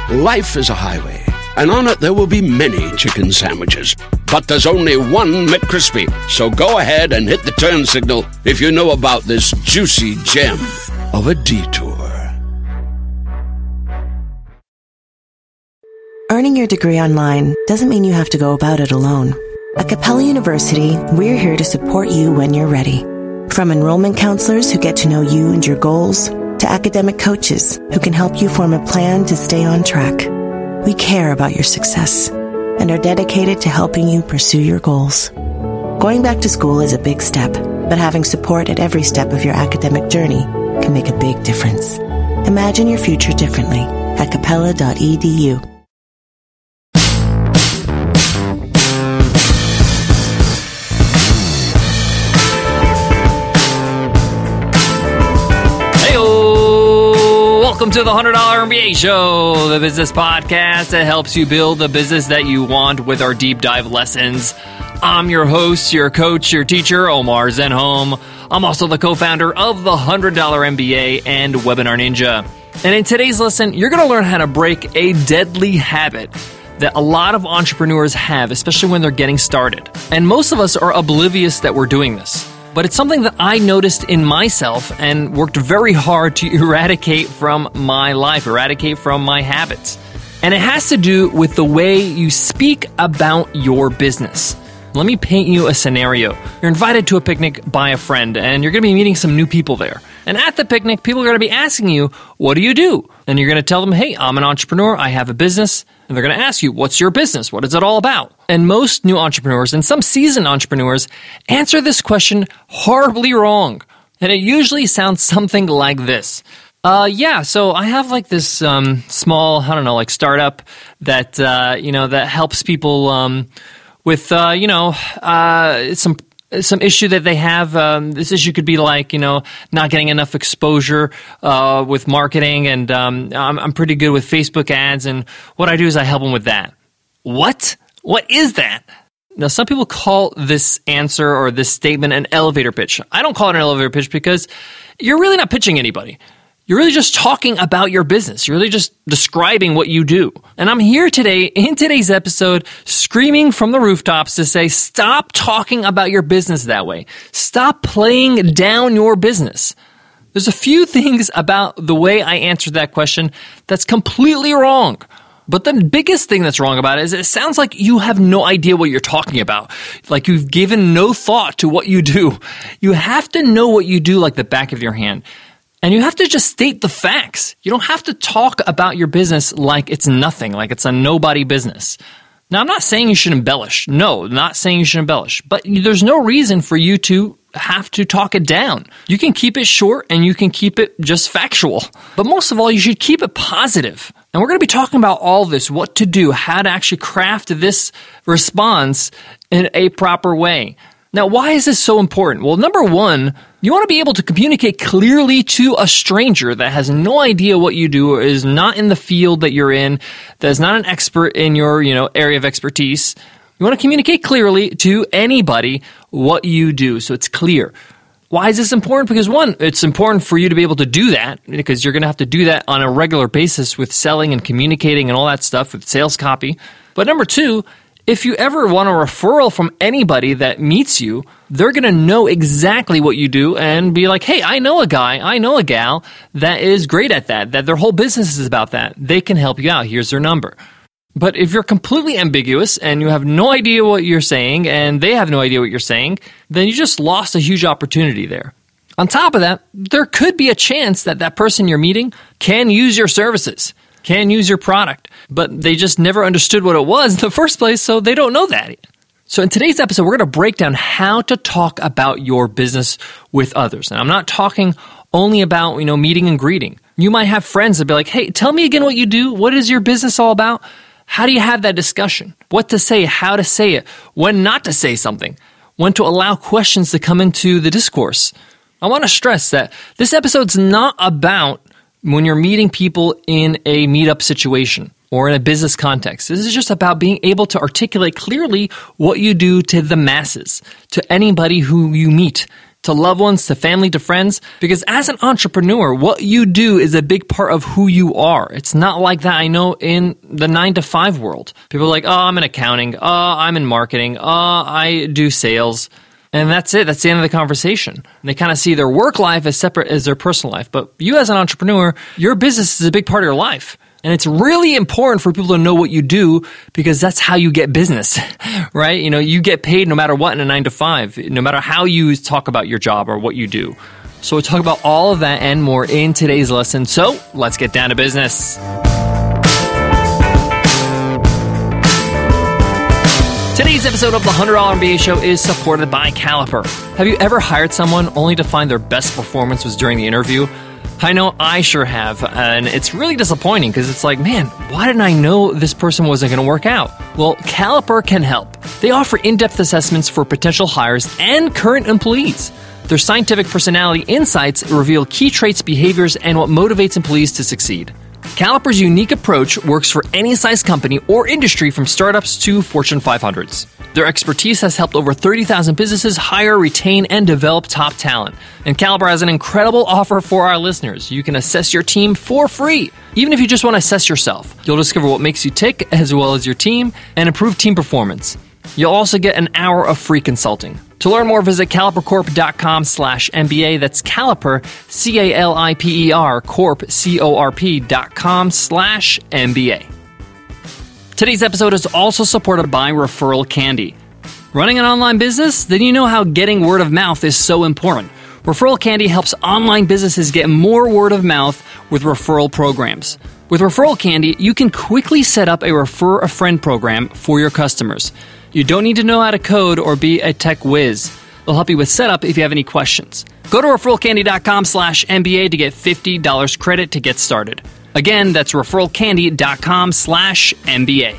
Life is a highway, and on it there will be many chicken sandwiches. But there's only one McCrispy. So go ahead and hit the turn signal if you know about this juicy gem of a detour. Earning your degree online doesn't mean you have to go about it alone. At Capella University, we're here to support you when you're ready. From enrollment counselors who get to know you and your goals, to academic coaches who can help you form a plan to stay on track. We care about your success and are dedicated to helping you pursue your goals. Going back to school is a big step, but having support at every step of your academic journey can make a big difference. Imagine your future differently at capella.edu. Welcome to the $100 MBA Show, the business podcast that helps you build the business that you want with our deep dive lessons. I'm your host, your coach, your teacher, Omar Zenhom. I'm also the co-founder of the $100 MBA and Webinar Ninja. And in today's lesson, you're going to learn how to break a deadly habit that a lot of entrepreneurs have, especially when they're getting started. And most of us are oblivious that we're doing this. But it's something that I noticed in myself and worked very hard to eradicate from my life, eradicate from my habits. And it has to do with the way you speak about your business. Let me paint you a scenario. You're invited to a picnic by a friend, and you're going to be meeting some new people there. And at the picnic, people are going to be asking you, what do you do? And you're going to tell them, hey, I'm an entrepreneur, I have a business. And they're going to ask you, what's your business? What is it all about? And most new entrepreneurs and some seasoned entrepreneurs answer this question horribly wrong. And it usually sounds something like this. So I have like this small, startup that, that helps people with, some issue that they have. This issue could be like, not getting enough exposure with marketing, and I'm pretty good with Facebook ads, and what I do is I help them with that. What? What is that? Now, some people call this answer or this statement an elevator pitch. I don't call it an elevator pitch because you're really not pitching anybody. You're really just talking about your business. You're really just describing what you do. And I'm here today, in today's episode, screaming from the rooftops to say, stop talking about your business that way. Stop playing down your business. There's a few things about the way I answered that question that's completely wrong. But the biggest thing that's wrong about it is it sounds like you have no idea what you're talking about. Like you've given no thought to what you do. You have to know what you do like the back of your hand. And you have to just state the facts. You don't have to talk about your business like it's nothing, like it's a nobody business. Now, I'm not saying you should embellish. No, not saying you should embellish. But there's no reason for you to have to talk it down. You can keep it short and you can keep it just factual. But most of all, you should keep it positive. And we're going to be talking about all this, what to do, how to actually craft this response in a proper way. Now, why is this so important? Well, number one, you want to be able to communicate clearly to a stranger that has no idea what you do, or is not in the field that you're in, that is not an expert in your, area of expertise. You want to communicate clearly to anybody what you do, so it's clear. Why is this important? Because one, it's important for you to be able to do that, because you're going to have to do that on a regular basis with selling and communicating and all that stuff with sales copy. But number two, if you ever want a referral from anybody that meets you, they're going to know exactly what you do and be like, hey, I know a guy, I know a gal that is great at that their whole business is about that. They can help you out. Here's their number. But if you're completely ambiguous and you have no idea what you're saying and they have no idea what you're saying, then you just lost a huge opportunity there. On top of that, there could be a chance that that person you're meeting can use your services, can use your product, but they just never understood what it was in the first place, so they don't know that. So in today's episode, we're going to break down how to talk about your business with others. And I'm not talking only about, meeting and greeting. You might have friends that be like, hey, tell me again what you do. What is your business all about? How do you have that discussion? What to say, how to say it, when not to say something, when to allow questions to come into the discourse. I want to stress that this episode's not about when you're meeting people in a meetup situation or in a business context. This is just about being able to articulate clearly what you do to the masses, to anybody who you meet. to loved ones, to family, to friends. Because as an entrepreneur, what you do is a big part of who you are. It's not like that, I know, in the 9-to-5 world. People are like, oh, I'm in accounting. Oh, I'm in marketing. Oh, I do sales. And that's it. That's the end of the conversation. And they kind of see their work life as separate as their personal life. But you as an entrepreneur, your business is a big part of your life. And it's really important for people to know what you do because that's how you get business, right? You know, you get paid no matter what in a 9-to-5, no matter how you talk about your job or what you do. So we'll talk about all of that and more in today's lesson. So let's get down to business. Today's episode of the $100 MBA Show is supported by Caliper. Have you ever hired someone only to find their best performance was during the interview? I know I sure have, and it's really disappointing because it's like, man, why didn't I know this person wasn't going to work out? Well, Caliper can help. They offer in-depth assessments for potential hires and current employees. Their scientific personality insights reveal key traits, behaviors, and what motivates employees to succeed. Caliper's unique approach works for any size company or industry from startups to Fortune 500s. Their expertise has helped over 30,000 businesses hire, retain, and develop top talent. And Caliper has an incredible offer for our listeners. You can assess your team for free. Even if you just want to assess yourself, you'll discover what makes you tick as well as your team and improve team performance. You'll also get an hour of free consulting. To learn more, visit calipercorp.com/MBA. That's Caliper, CALIPER, Corp, CORP.com/MBA. Today's episode is also supported by Referral Candy. Running an online business? Then you know how getting word of mouth is so important. Referral Candy helps online businesses get more word of mouth with referral programs. With Referral Candy, you can quickly set up a Refer a Friend program for your customers. You don't need to know how to code or be a tech whiz. They'll help you with setup if you have any questions. Go to referralcandy.com/MBA to get $50 credit to get started. Again, that's referralcandy.com/MBA.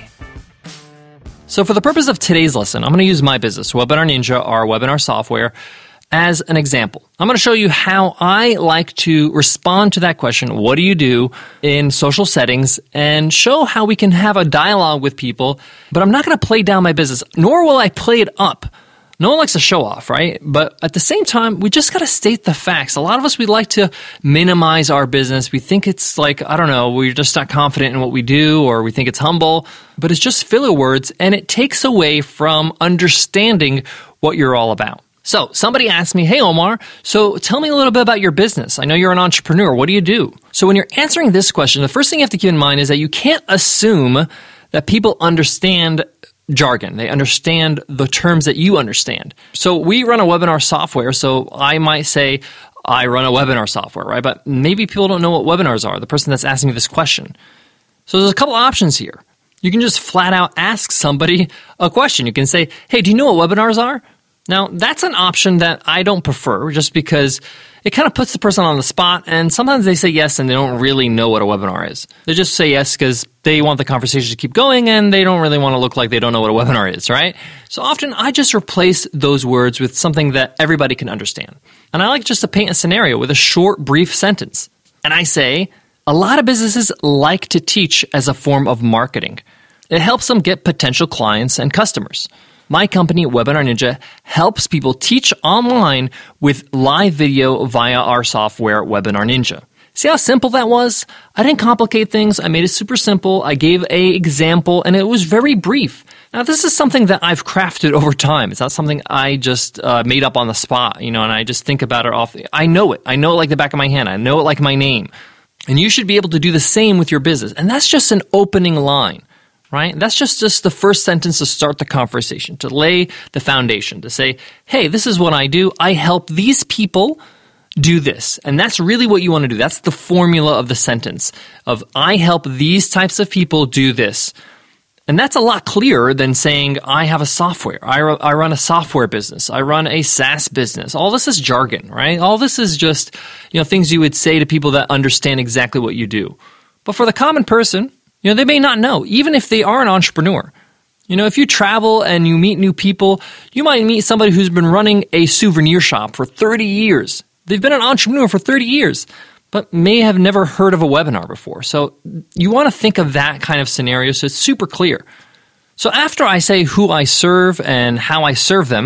So for the purpose of today's lesson, I'm going to use my business, Webinar Ninja, our webinar software, as an example. I'm going to show you how I like to respond to that question, what do you do in social settings, and show how we can have a dialogue with people, but I'm not going to play down my business, nor will I play it up. No one likes to show off, right? But at the same time, we just got to state the facts. A lot of us, we like to minimize our business. We think it's like, I don't know, we're just not confident in what we do, or we think it's humble, but it's just filler words, and it takes away from understanding what you're all about. So somebody asked me, hey, Omar, so tell me a little bit about your business. I know you're an entrepreneur. What do you do? So when you're answering this question, the first thing you have to keep in mind is that you can't assume that people understand jargon. They understand the terms that you understand. So we run a webinar software, so I might say, I run a webinar software, right? But maybe people don't know what webinars are, the person that's asking me this question. So there's a couple options here. You can just flat out ask somebody a question. You can say, hey, do you know what webinars are? Now, that's an option that I don't prefer just because it kind of puts the person on the spot, and sometimes they say yes and they don't really know what a webinar is. They just say yes because they want the conversation to keep going and they don't really want to look like they don't know what a webinar is, right? So often I just replace those words with something that everybody can understand. And I like just to paint a scenario with a short, brief sentence. And I say, a lot of businesses like to teach as a form of marketing. It helps them get potential clients and customers. My company, Webinar Ninja, helps people teach online with live video via our software, Webinar Ninja. See how simple that was? I didn't complicate things. I made it super simple. I gave an example, and it was very brief. Now, this is something that I've crafted over time. It's not something I just made up on the spot, and I just think about it off. I know it. I know it like the back of my hand. I know it like my name. And you should be able to do the same with your business. And that's just an opening line. Right? That's just the first sentence to start the conversation, to lay the foundation, to say, hey, this is what I do. I help these people do this. And that's really what you want to do. That's the formula of the sentence of I help these types of people do this. And that's a lot clearer than saying I have a software. I run a software business. I run a SaaS business. All this is jargon, right? All this is just, things you would say to people that understand exactly what you do. But for the common person, they may not know, even if they are an entrepreneur. If you travel and you meet new people, you might meet somebody who's been running a souvenir shop for 30 years. They've been an entrepreneur for 30 years, but may have never heard of a webinar before. So you want to think of that kind of scenario so it's super clear. So after I say who I serve and how I serve them,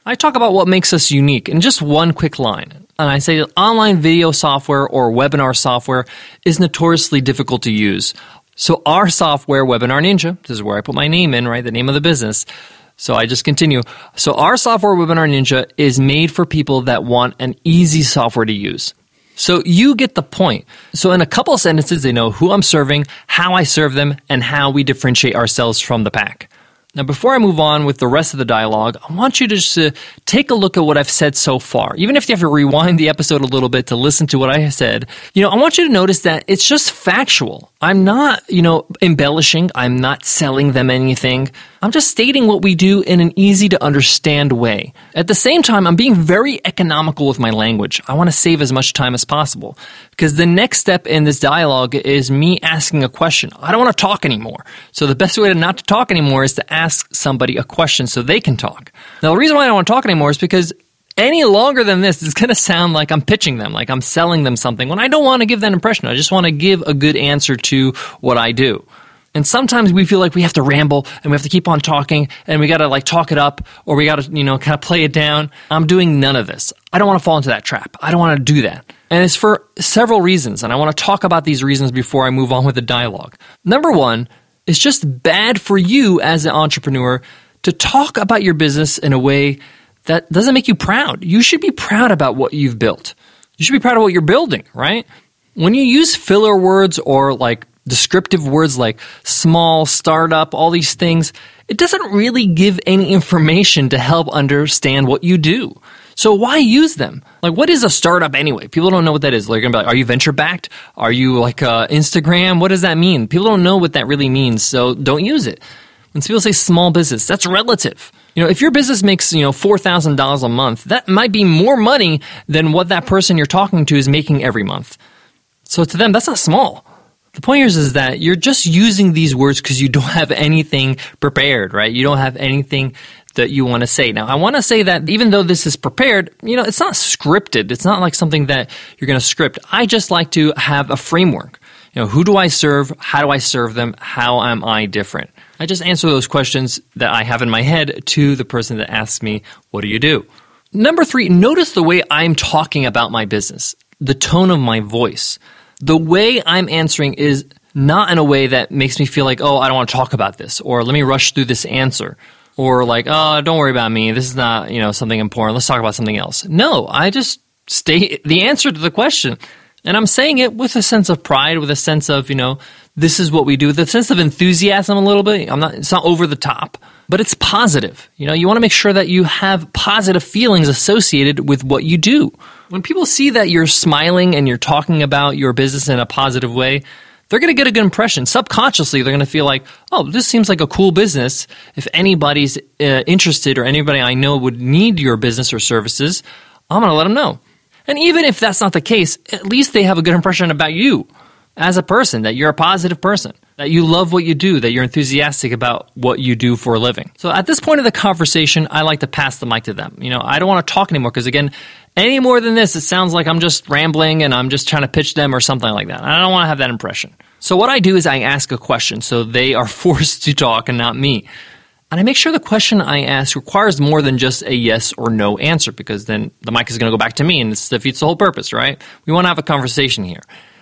I talk about what makes us unique in just one quick line. And I say that online video software or webinar software is notoriously difficult to use. So our software, Webinar Ninja, this is where I put my name in, right? The name of the business. So I just continue. So our software, Webinar Ninja, is made for people that want an easy software to use. So you get the point. So in a couple of sentences, they know who I'm serving, how I serve them, and how we differentiate ourselves from the pack. Now, before I move on with the rest of the dialogue, I want you to just take a look at what I've said so far. Even if you have to rewind the episode a little bit to listen to what I said, I want you to notice that it's just factual. I'm not, embellishing. I'm not selling them anything. I'm just stating what we do in an easy to understand way. At the same time, I'm being very economical with my language. I want to save as much time as possible because the next step in this dialogue is me asking a question. I don't want to talk anymore. So the best way to not to talk anymore is to ask somebody a question so they can talk. Now, the reason why I don't want to talk anymore is because any longer than this is going to sound like I'm pitching them, like I'm selling them something when I don't want to give that impression. I just want to give a good answer to what I do. And sometimes we feel like we have to ramble and we have to keep on talking and we got to talk it up or we got to, kind of play it down. I'm doing none of this. I don't want to fall into that trap. I don't want to do that. And it's for several reasons. And I want to talk about these reasons before I move on with the dialogue. Number one, it's just bad for you as an entrepreneur to talk about your business in a way that doesn't make you proud. You should be proud about what you've built. You should be proud of what you're building, right? When you use filler words or descriptive words like small, startup, all these things, it doesn't really give any information to help understand what you do. So why use them? What is a startup anyway? People don't know what that is. They're going to be like, are you venture-backed? Are you Instagram? What does that mean? People don't know what that really means, so don't use it. When people say small business, that's relative. If your business makes, $4,000 a month, that might be more money than what that person you're talking to is making every month. So to them, that's not small. The point here is that you're just using these words because you don't have anything prepared, right? You don't have anything that you want to say. Now, I want to say that even though this is prepared, it's not scripted. It's not like something that you're going to script. I just like to have a framework. Who do I serve? How do I serve them? How am I different? I just answer those questions that I have in my head to the person that asks me, what do you do? Number 3, notice the way I'm talking about my business, the tone of my voice. The way I'm answering is not in a way that makes me feel like, oh, I don't want to talk about this, or let me rush through this answer, or oh, don't worry about me. This is not, something important. Let's talk about something else. No, I just state the answer to the question. And I'm saying it with a sense of pride, with a sense of, this is what we do, with a sense of enthusiasm a little bit. It's not over the top, but it's positive. You want to make sure that you have positive feelings associated with what you do. When people see that you're smiling and you're talking about your business in a positive way, they're going to get a good impression. Subconsciously, they're going to feel like, oh, this seems like a cool business. If anybody's interested or anybody I know would need your business or services, I'm going to let them know. And even if that's not the case, at least they have a good impression about you as a person, that you're a positive person, that you love what you do, that you're enthusiastic about what you do for a living. So at this point of the conversation, I like to pass the mic to them. I don't want to talk anymore because, again, any more than this, it sounds like I'm just rambling and I'm just trying to pitch them or something like that. I don't want to have that impression. So what I do is I ask a question so they are forced to talk and not me. And I make sure the question I ask requires more than just a yes or no answer because then the mic is going to go back to me and this defeats the whole purpose, right? We want to have a conversation here.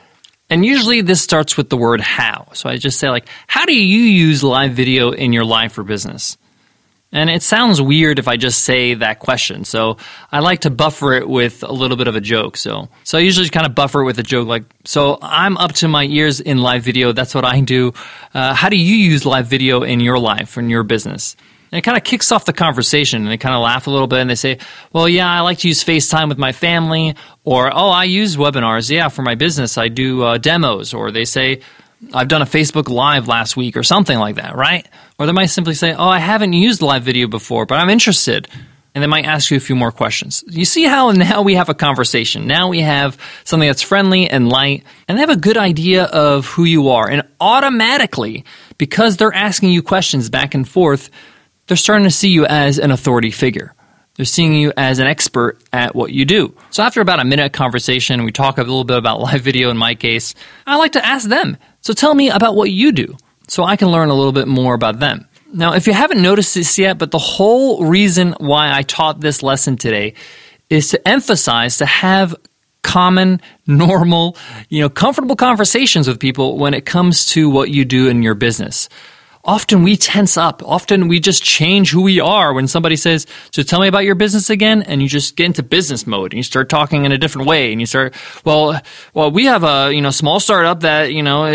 And usually this starts with the word how. So I just say how do you use live video in your life or business? And it sounds weird if I just say that question. So I like to buffer it with a little bit of a joke. So I usually kind of buffer it with a joke so I'm up to my ears in live video. That's what I do. How do you use live video in your life, in your business? And it kind of kicks off the conversation and they kind of laugh a little bit and they say, well, yeah, I like to use FaceTime with my family, or, oh, I use webinars. Yeah, for my business, I do demos, or they say, I've done a Facebook Live last week or something like that, right? Or they might simply say, oh, I haven't used live video before, but I'm interested. And they might ask you a few more questions. You see how now we have a conversation. Now we have something that's friendly and light, and they have a good idea of who you are. And automatically, because they're asking you questions back and forth, they're starting to see you as an authority figure. They're seeing you as an expert at what you do. So after about a minute conversation, we talk a little bit about live video in my case. I like to ask them, so tell me about what you do so I can learn a little bit more about them. Now, if you haven't noticed this yet, but the whole reason why I taught this lesson today is to emphasize to have common, normal, comfortable conversations with people when it comes to what you do in your business. Often we tense up. Often we just change who we are when somebody says, so tell me about your business again, and you just get into business mode and you start talking in a different way and you start, well, we have a, small startup that,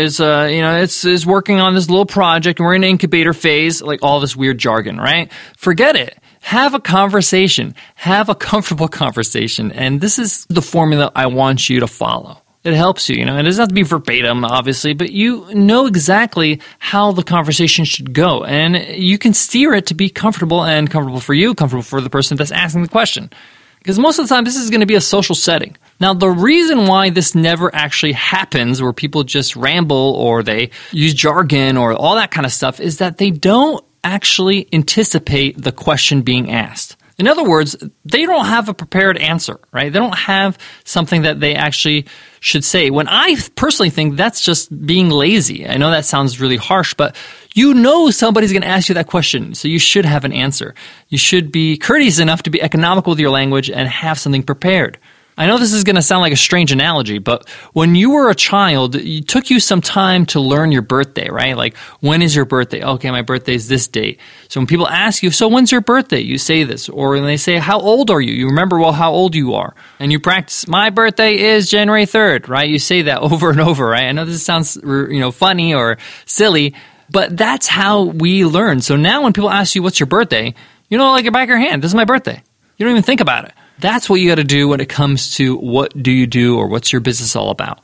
is working on this little project and we're in an incubator phase, like all this weird jargon, right? Forget it. Have a conversation. Have a comfortable conversation. And this is the formula I want you to follow. It helps you, It doesn't have to be verbatim, obviously, but you know exactly how the conversation should go. And you can steer it to be comfortable and comfortable for you, comfortable for the person that's asking the question. Because most of the time, this is going to be a social setting. Now, the reason why this never actually happens, where people just ramble or they use jargon or all that kind of stuff, is that they don't actually anticipate the question being asked. In other words, they don't have a prepared answer, right? They don't have something that they actually should say. When I personally think that's just being lazy. I know that sounds really harsh, but somebody's going to ask you that question, so you should have an answer. You should be courteous enough to be economical with your language and have something prepared. I know this is going to sound like a strange analogy, but when you were a child, it took you some time to learn your birthday, right? Like, when is your birthday? Okay, my birthday is this date. So when people ask you, so when's your birthday? You say this. Or when they say, how old are you? You remember how old you are. And you practice, my birthday is January 3rd, right? You say that over and over, right? I know this sounds, funny or silly, but that's how we learn. So now when people ask you, what's your birthday? Like your back of your hand, this is my birthday. You don't even think about it. That's what you got to do when it comes to what do you do or what's your business all about.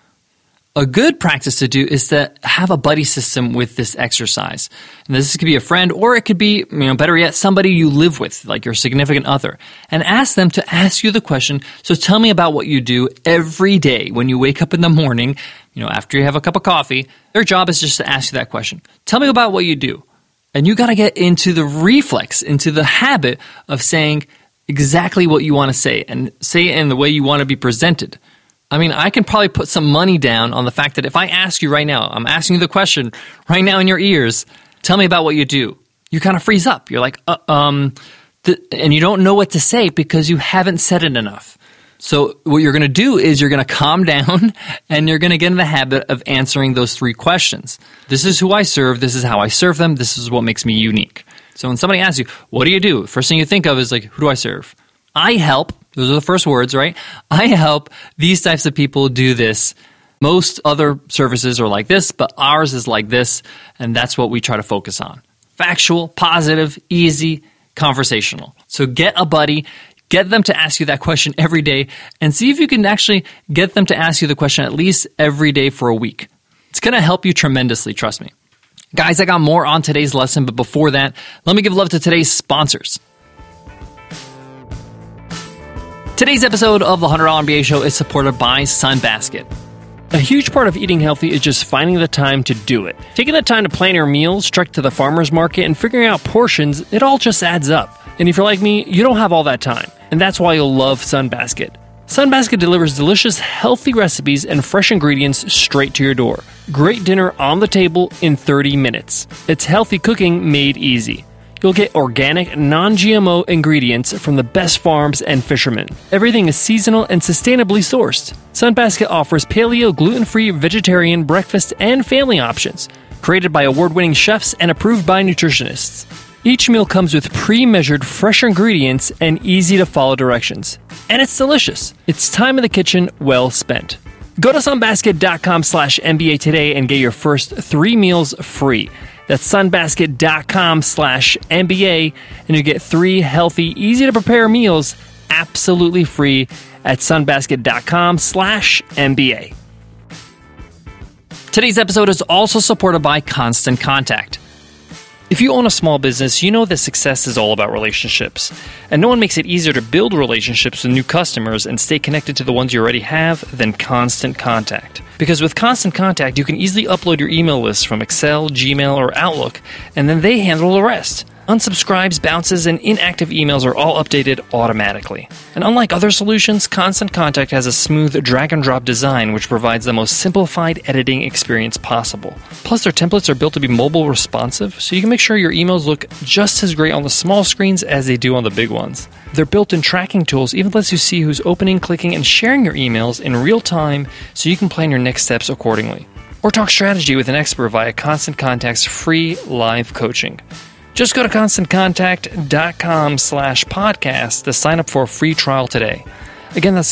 A good practice to do is to have a buddy system with this exercise. And this could be a friend, or it could be, better yet, somebody you live with, like your significant other. And ask them to ask you the question, so tell me about what you do every day when you wake up in the morning, after you have a cup of coffee. Their job is just to ask you that question. Tell me about what you do. And you got to get into the reflex, into the habit of saying exactly what you want to say and say it in the way you want to be presented. I mean, I can probably put some money down on the fact that if I ask you right now, I'm asking you the question right now in your ears, tell me about what you do. You kind of freeze up. You're like, and you don't know what to say because you haven't said it enough. So what you're going to do is you're going to calm down and you're going to get in the habit of answering those 3 questions. This is who I serve. This is how I serve them. This is what makes me unique. So when somebody asks you, what do you do? First thing you think of is like, who do I serve? I help. Those are the first words, right? I help these types of people do this. Most other services are like this, but ours is like this, and that's what we try to focus on. Factual, positive, easy, conversational. So get a buddy, get them to ask you that question every day, and see if you can actually get them to ask you the question at least every day for a week. It's going to help you tremendously, trust me. Guys, I got more on today's lesson, but before that, let me give love to today's sponsors. Today's episode of the $100 MBA Show is supported by Sunbasket. A huge part of eating healthy is just finding the time to do it. Taking the time to plan your meals, trek to the farmer's market, and figuring out portions, it all just adds up. And if you're like me, you don't have all that time. And that's why you'll love Sunbasket. Sunbasket delivers delicious, healthy recipes and fresh ingredients straight to your door. Great dinner on the table in 30 minutes. It's healthy cooking made easy. You'll get organic, non-GMO ingredients from the best farms and fishermen. Everything is seasonal and sustainably sourced. Sunbasket offers paleo, gluten-free, vegetarian, breakfast, and family options. Created by award-winning chefs and approved by nutritionists. Each meal comes with pre-measured fresh ingredients and easy-to-follow directions. And it's delicious. It's time in the kitchen well spent. Go to sunbasket.com/MBA today and get your first 3 meals free. That's sunbasket.com/MBA, and you get 3 healthy, easy-to-prepare meals absolutely free at sunbasket.com/MBA. Today's episode is also supported by Constant Contact. If you own a small business, you know that success is all about relationships. And no one makes it easier to build relationships with new customers and stay connected to the ones you already have than Constant Contact. Because with Constant Contact, you can easily upload your email list from Excel, Gmail, or Outlook, and then they handle the rest. Unsubscribes, bounces, and inactive emails are all updated automatically. And unlike other solutions, Constant Contact has a smooth drag-and-drop design which provides the most simplified editing experience possible. Plus, their templates are built to be mobile responsive, so you can make sure your emails look just as great on the small screens as they do on the big ones. Their built-in tracking tools even lets you see who's opening, clicking, and sharing your emails in real time so you can plan your next steps accordingly. Or talk strategy with an expert via Constant Contact's free live coaching. Just go to ConstantContact.com/podcast to sign up for a free trial today. Again, that's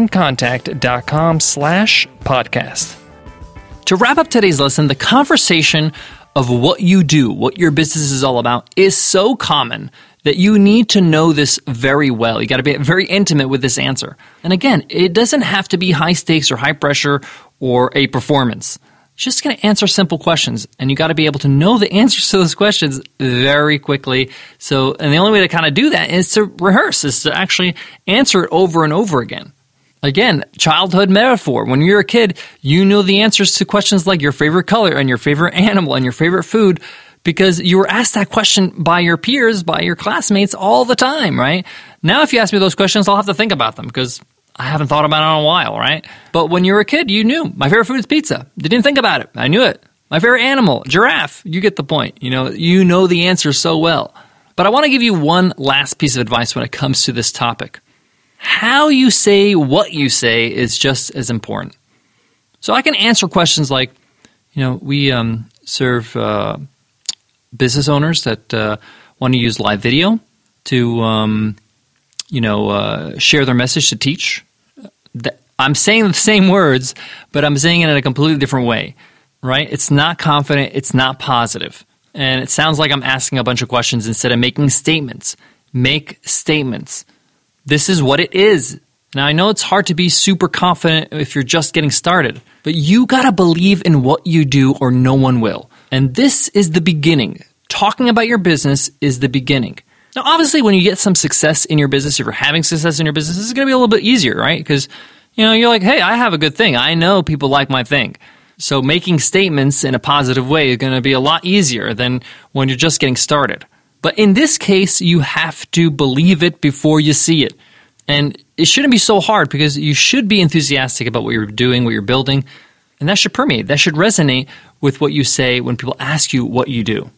ConstantContact.com/podcast. To wrap up today's lesson, the conversation of what you do, what your business is all about, is so common that you need to know this very well. You got to be very intimate with this answer. And again, it doesn't have to be high stakes or high pressure or a performance. It's just going to answer simple questions, and you got to be able to know the answers to those questions very quickly. And the only way to kind of do that is to rehearse, is to actually answer it over and over again. Again, childhood metaphor. When you're a kid, you know the answers to questions like your favorite color and your favorite animal and your favorite food because you were asked that question by your peers, by your classmates all the time, right? Now, if you ask me those questions, I'll have to think about them because I haven't thought about it in a while, right? But when you were a kid, you knew. My favorite food is pizza. You didn't think about it. I knew it. My favorite animal, giraffe. You get the point. You know the answer so well. But I want to give you one last piece of advice when it comes to this topic. How you say what you say is just as important. So I can answer questions like, we serve business owners that want to use live video to share their message to teach. I'm saying the same words, but I'm saying it in a completely different way, right? It's not confident. It's not positive. And it sounds like I'm asking a bunch of questions instead of making statements. Make statements. This is what it is. Now, I know it's hard to be super confident if you're just getting started, but you got to believe in what you do or no one will. And this is the beginning. Talking about your business is the beginning. Now, obviously, when you get some success in your business, if you're having success in your business, this is going to be a little bit easier, right? Because, you're like, hey, I have a good thing. I know people like my thing. So making statements in a positive way is going to be a lot easier than when you're just getting started. But in this case, you have to believe it before you see it. And it shouldn't be so hard because you should be enthusiastic about what you're doing, what you're building, and that should permeate. That should resonate with what you say when people ask you what you do.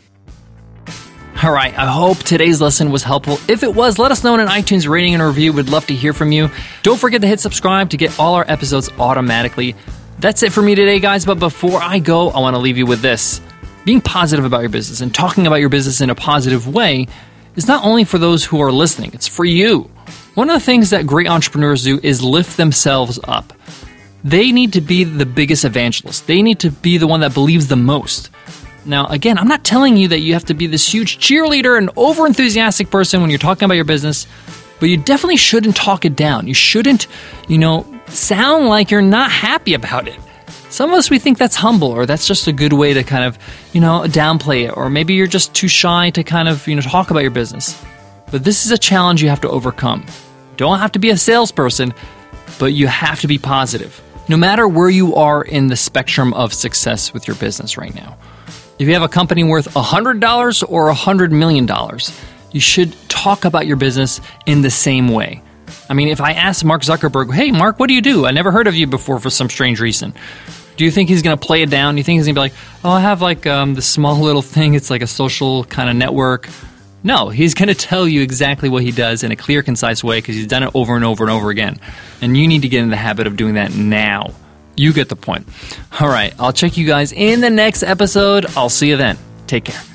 All right, I hope today's lesson was helpful. If it was, let us know in an iTunes rating and a review. We'd love to hear from you. Don't forget to hit subscribe to get all our episodes automatically. That's it for me today, guys. But before I go, I want to leave you with this. Being positive about your business and talking about your business in a positive way is not only for those who are listening, it's for you. One of the things that great entrepreneurs do is lift themselves up. They need to be the biggest evangelist. They need to be the one that believes the most. Now, again, I'm not telling you that you have to be this huge cheerleader and over-enthusiastic person when you're talking about your business, but you definitely shouldn't talk it down. You shouldn't, sound like you're not happy about it. Some of us, we think that's humble, or that's just a good way to kind of, downplay it, or maybe you're just too shy to kind of, talk about your business. But this is a challenge you have to overcome. You don't have to be a salesperson, but you have to be positive. No matter where you are in the spectrum of success with your business right now. If you have a company worth $100 or $100 million, you should talk about your business in the same way. I mean, if I ask Mark Zuckerberg, hey, Mark, what do you do? I never heard of you before for some strange reason. Do you think he's going to play it down? Do you think he's going to be like, oh, I have this small little thing. It's like a social kind of network. No, he's going to tell you exactly what he does in a clear, concise way because he's done it over and over and over again. And you need to get in the habit of doing that now. You get the point. All right, I'll check you guys in the next episode. I'll see you then. Take care.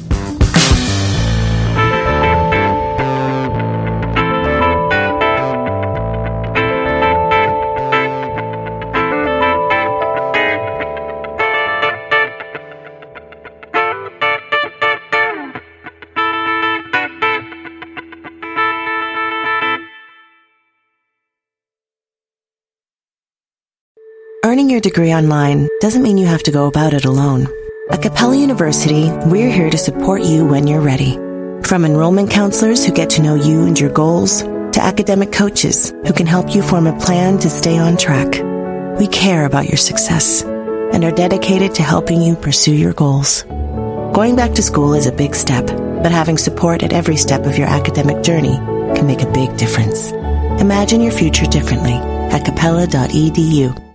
Earning your degree online doesn't mean you have to go about it alone. At Capella University, we're here to support you when you're ready. From enrollment counselors who get to know you and your goals, to academic coaches who can help you form a plan to stay on track. We care about your success and are dedicated to helping you pursue your goals. Going back to school is a big step, but having support at every step of your academic journey can make a big difference. Imagine your future differently at capella.edu.